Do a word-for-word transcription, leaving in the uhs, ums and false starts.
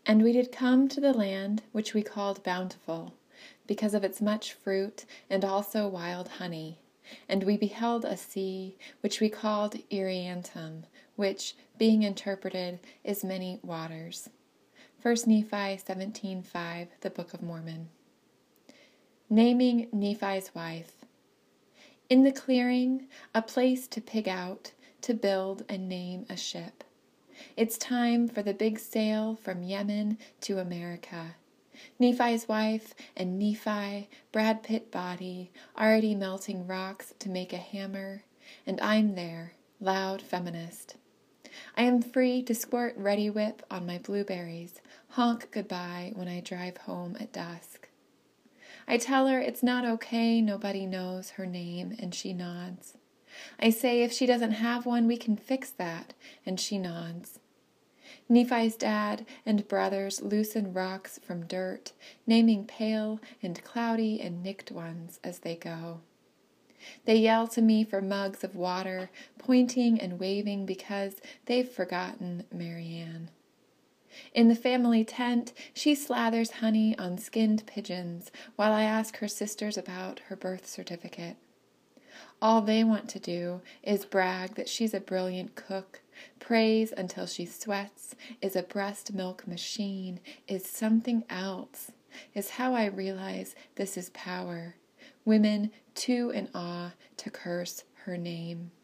And we did come to the land which we called Bountiful, because of its much fruit, and also wild honey. And we beheld a sea, which we called Iriantum, which, being interpreted, is many waters. First Nephi seventeen five, the Book of Mormon. Naming Nephi's wife. In the clearing, a place to pig out, to build and name a ship. It's time for the big sail from Yemen to America. Nephi's wife and Nephi, Brad Pitt body, already melting rocks to make a hammer, and I'm there, loud feminist. I am free to squirt Ready Whip on my blueberries, honk goodbye when I drive home at dusk. I tell her it's not okay, nobody knows her name, and she nods. I say if she doesn't have one, we can fix that, and she nods. Nephi's dad and brothers loosen rocks from dirt, naming pale and cloudy and nicked ones as they go. They yell to me for mugs of water, pointing and waving because they've forgotten Marianne. In the family tent, she slathers honey on skinned pigeons while I ask her sisters about her birth certificate. All they want to do is brag that she's a brilliant cook, praise until she sweats, is a breast milk machine, is something else, is how I realize this is power. Women too in awe to curse her name.